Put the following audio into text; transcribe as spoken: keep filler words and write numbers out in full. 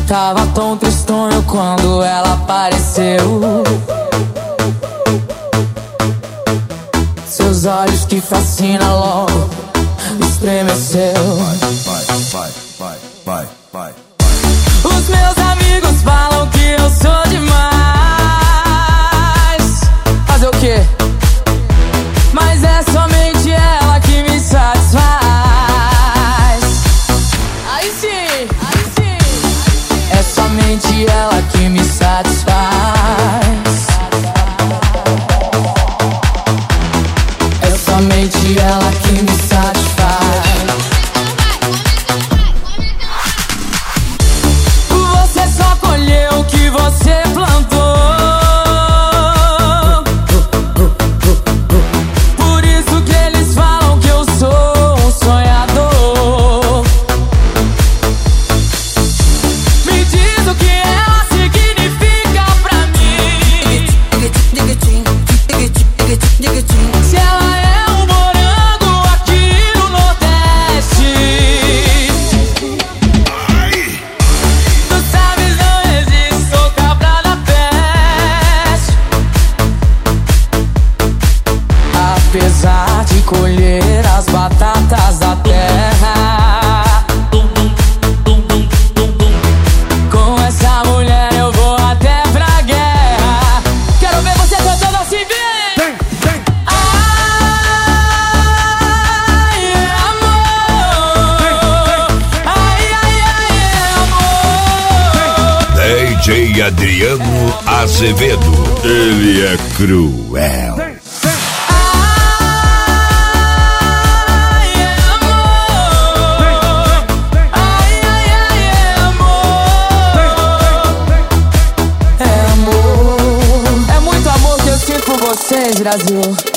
Tava tão tristonho quando ela apareceu. Seus olhos que fascinam logo estremeceu. Vai, vai, vai, vai, vai. Os meus amigos falam que eu sou demais. Fazer o quê? Mas é somente ela que me satisfaz. Aí sim, aí sim. É somente ela que me satisfaz. É somente ela que me satisfaz. Você só colheu o que você plantou. Por isso que eles falam que eu sou um sonhador. Me diz o que ela significa pra mim. Se ela é um morango aqui no Nordeste. Tu sabes, não existe, sou cabra da peste. Apesar de colher as batatas da terra, com essa mulher eu vou até pra guerra. Quero ver você cantando assim, vem! Ai, amor. Ai, ai, ai, amor. D J Adriano Azevedo, ele é cruel. Ai, amor. Ai, ai, ai, amor. É amor. É muito amor que eu sinto por vocês, Brasil.